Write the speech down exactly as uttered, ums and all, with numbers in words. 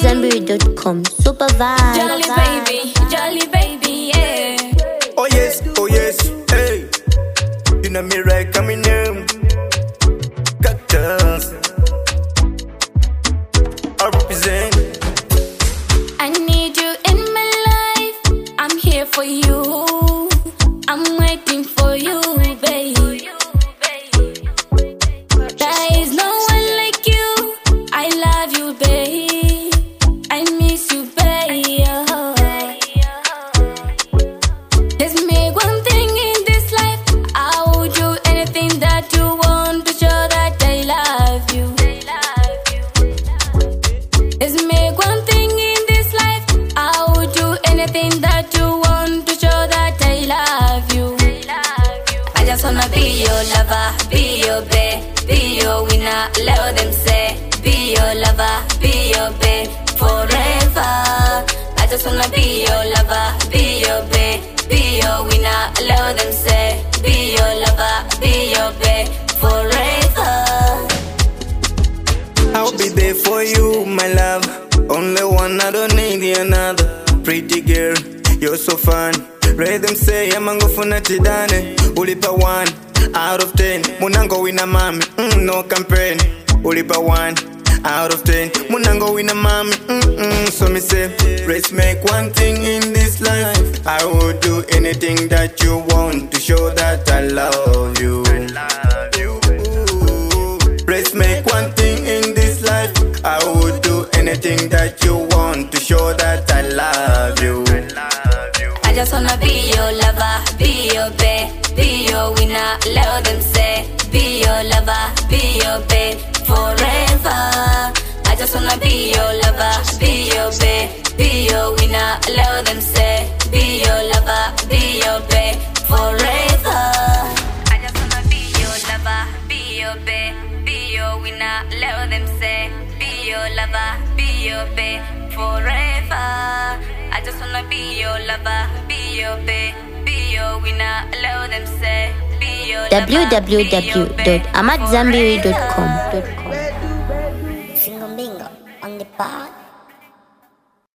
Zambiri dot com. Super vibe. Jolly baby, jolly baby, yeah. Oh yes, oh yes, hey. You know me right, coming in. Cactus. I represent. I need you in my life. I'm here for you. I'm waiting for you, babe. There is no one like you. I love you, babe. I miss you, babe. There's me one thing in this life. I would do anything that you want to show that I love you. There's me one thing in this life. I would do anything that you want to show that I love you. I just wanna be your lover, be your babe, be your winner. Let them say, be your lover, be your babe forever. I just wanna be your lover, be your babe, be your winner. Let them say, be your lover, be your babe forever. I'll be there for you, my love. Only one, I don't need another. Pretty girl, you're so fun. Read them say, I'm go for natidane. Ulipa one out of ten. Munango wina mami, mm, no campaign. Ulipa one out of ten. Munango wina mami, mm, mm. So me say, let's make one thing in this life. I would do anything that you want to show that I love you. I love you. Let's make one thing in this life. I would do anything that you want to show that I love you. I love you. I just wanna be your lover, be your babe, be your winner. Let them say, be your lover, be your babe forever. I just wanna be your lover, be your babe, be your winner. Let them say, be your lover, be your babe forever. I just wanna be your lover, be your babe, be your winner. Let them say, be your lover, be your babe forever. I just wanna be your lover, be your babe, be your winner. Allow them say, be your lover, w w w dot amadzambiri dot com. Single bingo on the bar.